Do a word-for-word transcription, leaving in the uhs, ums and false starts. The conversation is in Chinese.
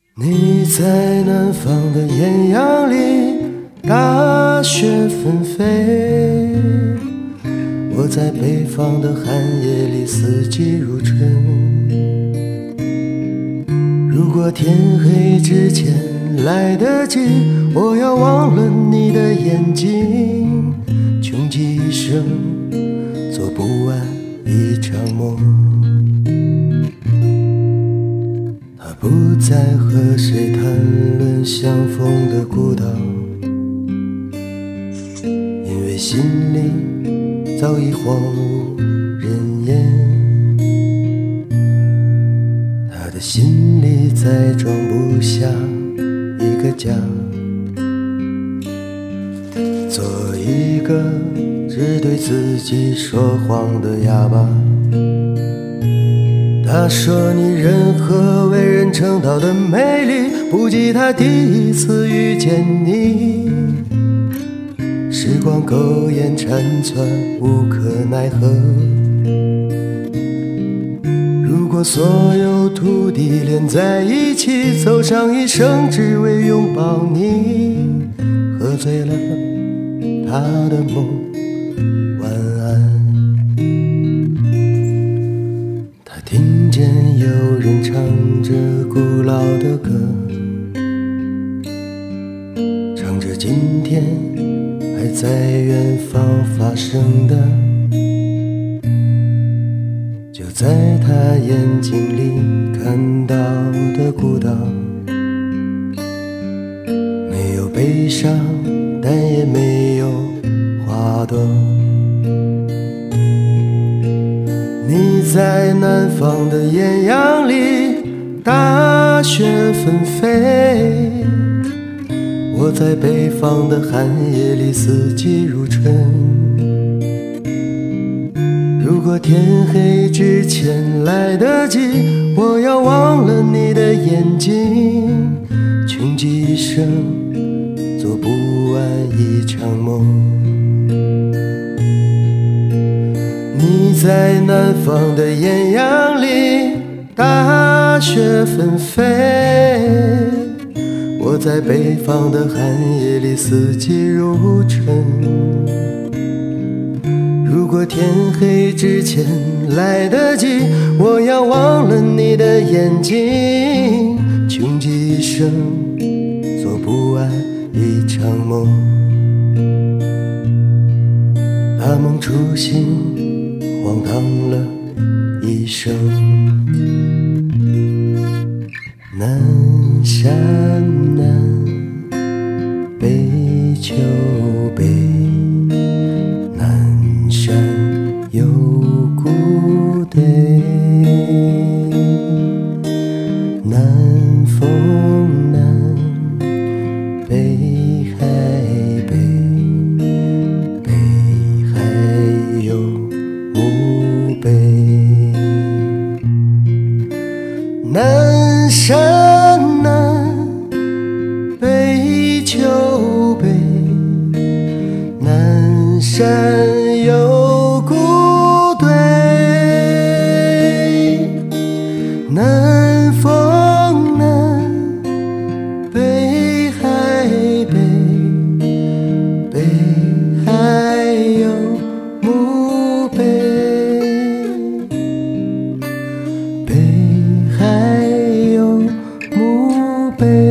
你在南方的艳阳里，大雪纷飞，我在北方的寒夜里，四季如春。如果天黑之前来得及，我要忘了你的眼睛，穷极一生做不完一场梦。他不再和谁谈论相逢的孤岛，因为心里早已荒无人烟。他的心里再装不下一个家，做一个只对自己说谎的哑巴。他说你任何为人称道的美丽，不及他第一次遇见你。时光苟延残喘，无可奈何。如果所有土地连在一起，走上一生只为拥抱你，喝醉了他的梦，晚安。他听见有人唱着古老的歌，唱着今天还在远方发生的，就在他眼睛里看到的孤岛，没有悲伤，但也没有花朵。你在南方的艳阳里，大雪纷飞，我在北方的寒夜里，四季如春。如果天黑之前来得及，我要忘了你的眼睛，穷极一生做不完一场梦。你在南方的艳阳里，大雪纷飞，我在北方的寒夜里，四季如春。如果天黑之前来得及，我要忘了你的眼睛，穷极一生做不完一场梦。大梦初醒，荒唐了一生。南山南，北秋北，南山有古堆，南风南，北海北，北海有墓碑。南山南，北秋北，南山有古堆，南风南，北海北，北海有墓碑，北海有墓碑。